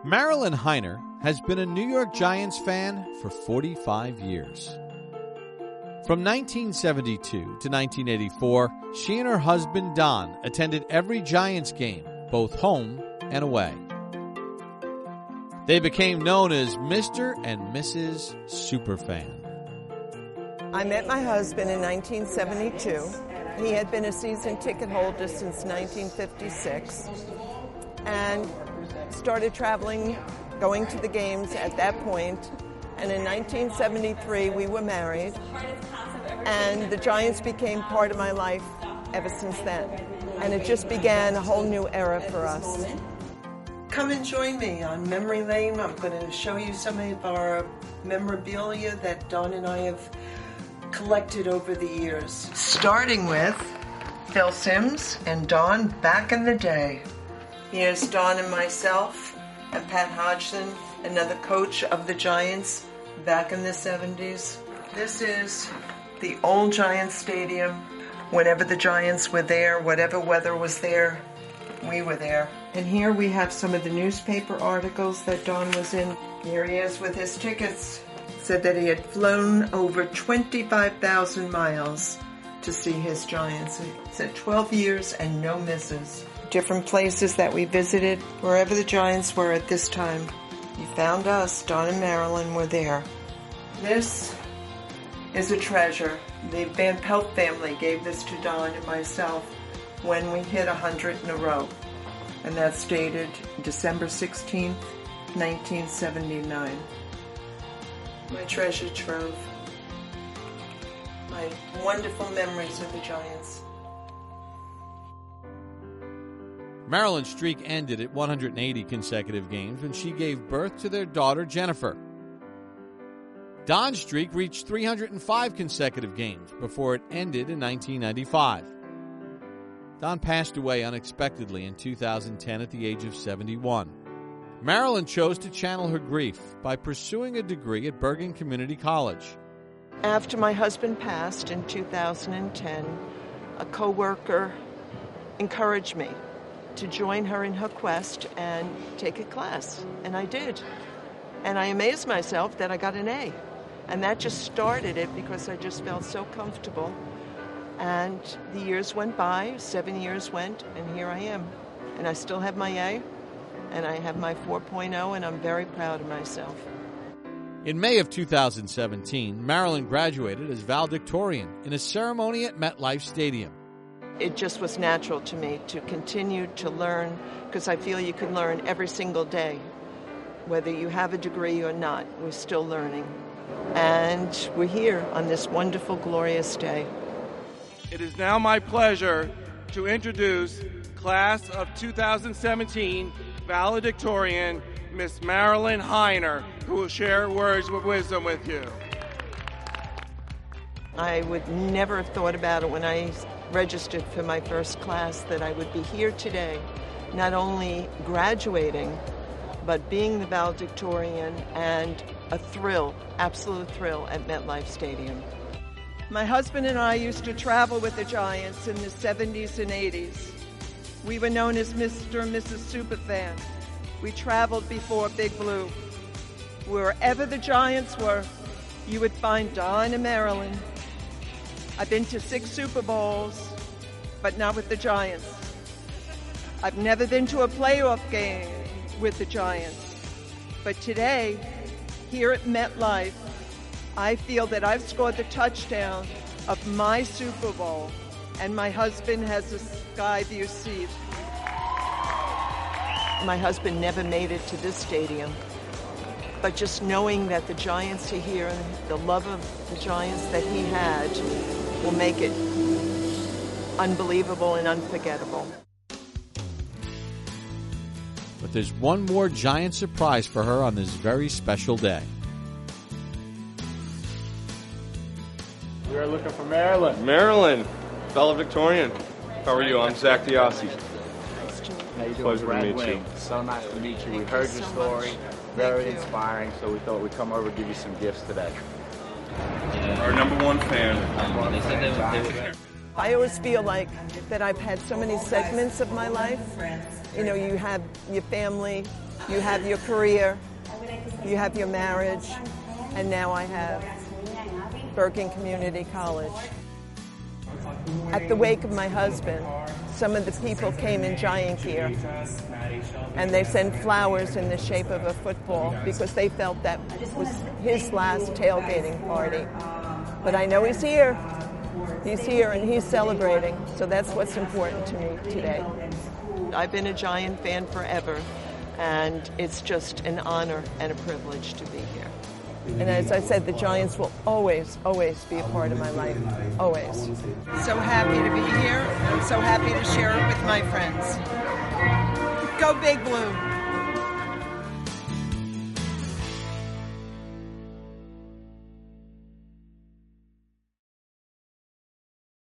Marilyn Heiner has been a New York Giants fan for 45 years. From 1972 to 1984, she and her husband Don attended every Giants game, both home and away. They became known as Mr. and Mrs. Superfan. I met my husband in 1972. He had been a season ticket holder since 1956 and started traveling, going to the games at that point. And in 1973, we were married, and the Giants became part of my life ever since then. And it just began a whole new era for us. Come and join me on Memory Lane. I'm going to show you some of our memorabilia that Don and I have collected over the years. Starting with Phil Simms and Don back in the day. Here's Don and myself and Pat Hodgson, another coach of the Giants back in the 70s. This is the old Giants Stadium. Whenever the Giants were there, whatever weather was there, we were there. And here we have some of the newspaper articles that Don was in. Here he is with his tickets. Said that he had flown over 25,000 miles to see his Giants. He said 12 years and no misses. Different places that we visited, wherever the Giants were at this time. You found us. Don and Marilyn were there. This is a treasure. The Van Pelt family gave this to Don and myself when we hit 100 in a row. And that's dated December 16th, 1979. My treasure trove. My wonderful memories of the Giants. Marilyn's streak ended at 180 consecutive games when she gave birth to their daughter, Jennifer. Don's streak reached 305 consecutive games before it ended in 1995. Don passed away unexpectedly in 2010 at the age of 71. Marilyn chose to channel her grief by pursuing a degree at Bergen Community College. After my husband passed in 2010, a coworker encouraged me to join her in her quest and take a class, and I did. And I amazed myself that I got an A. And that just started it because I just felt so comfortable. And the years went by, 7 years went, and here I am. And I still have my A, and I have my 4.0, and I'm very proud of myself. In May of 2017, Marilyn graduated as valedictorian in a ceremony at MetLife Stadium. It just was natural to me to continue to learn, because I feel you can learn every single day. Whether you have a degree or not, we're still learning. And we're here on this wonderful, glorious day. It is now my pleasure to introduce Class of 2017 valedictorian, Miss Marilyn Heiner, who will share words of wisdom with you. I would never have thought about it when I registered for my first class that I would be here today, not only graduating, but being the valedictorian, and a thrill, absolute thrill at MetLife Stadium. My husband and I used to travel with the Giants in the 70s and 80s. We were known as Mr. and Mrs. Superfan. We traveled before Big Blue. Wherever the Giants were, you would find Don and Marilyn. I've been to 6 Super Bowls, but not with the Giants. I've never been to a playoff game with the Giants. But today, here at MetLife, I feel that I've scored the touchdown of my Super Bowl, and my husband has a sky view seat. My husband never made it to this stadium, but just knowing that the Giants are here and the love of the Giants that he had will make it unbelievable and unforgettable. But there's one more Giant surprise for her on this very special day. We are looking for Marilyn. Marilyn, valedictorian. How are you? I'm Zach Diossi. How you doing? Pleasure to meet you. So nice to meet you. We heard your story. Very inspiring, so we thought we'd come over and give you some gifts today. Our number one fan. I always feel like that I've had so many segments of my life. You know, you have your family, You have your career, you have your marriage, and now I have Bergen Community College. At the wake of my husband, some of the people came in giant gear, and they sent flowers in the shape of a football because they felt that was his last tailgating party. But I know he's here. He's here and he's celebrating, so that's what's important to me today. I've been a Giant fan forever, and it's just an honor and a privilege to be here. And as I said, the Giants will always, always be a part of my life. Always. So happy to be here. I'm so happy to share it with my friends. Go Big Blue!